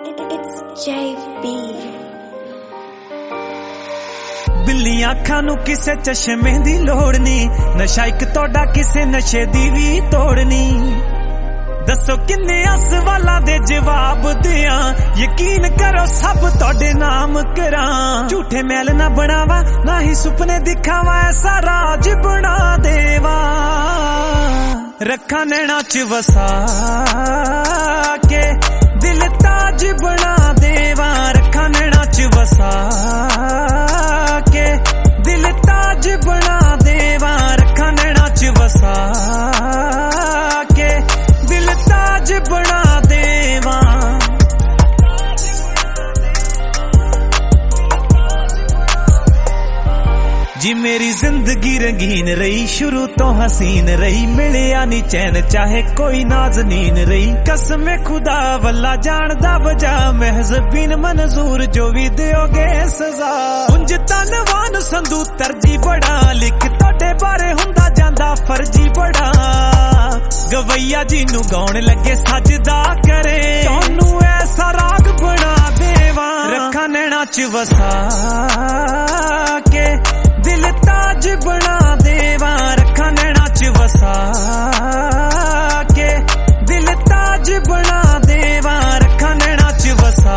It's JB। बिल्लियां अखां नूं किसे चश्मे दी लोड़ नी, नशा इक तोड़ा किसे नशे दी भी तोड़नी। दसो किन्ने असवालां दे जवाब दियां, यकीन करो सब तोड़े नाम करां। झूठे मैल ना बनावा, ना ही सुपने दिखावा, ऐसा राज बना देवा। रखा नैना च वसा के दिल ताज बना देवा। रखा नैना च वसा के दिल ताज बना देवा। रखा नैना च वसा के दिल ताज बना देवा। जी मेरी जिंदगी रंगीन रही, शुरू तो हसीन रही, मिलिया नी चैन चाहे कोई नाज़नीन रही। कसमे खुदा वल्ला जानदा बजा, महज बिन मंजूर जो भी दियोगे सजा। उंज तनवान संदू तरजी बड़ा, लिख तोड़े बारे हुंदा जांदा फर्जी बड़ा। गवैया जी नू गाउण लगे सजदा करे, सोनू ऐसा राग बना देवा। रखा नैना च वसा के दिल ताज बना देवा। रखा नैना च वसा के दिल ताज बना देवा। रखा नैना च वसा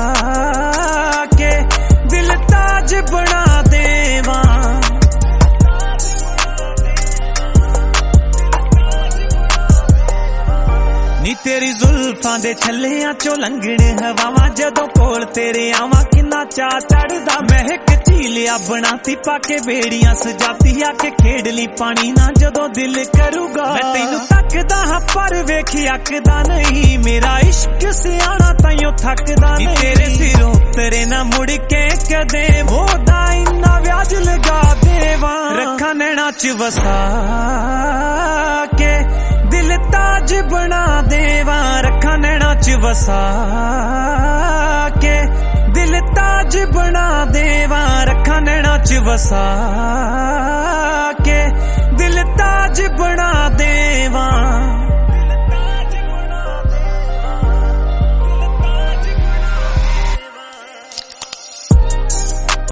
के दिल ताज बना देवा। नी तेरी जुल्फां दे छल्लियां चो लंघने हवावां, जदों कोल तेरे आवां किन्ना चा चढ़दा। महक झीलिया बनाती पाके बेड़ियां सजाती, आके खेड ली पानी ना जदों दिल करूगा। मैं तैनू तकदा हां पर वेखी अकदा नहीं, मेरा इश्क सियाना ताइयों थकदा नहीं। तेरे सिरों तेरे ना मुड़ के कदे होदा इन्ना व्याज लगा देवा। रखा नैना च वसा के दिल ताज बना देवा। रखा नैना च वसा के दिल ताज बना देवा। रखा नैना च वसा के दिल ताज बना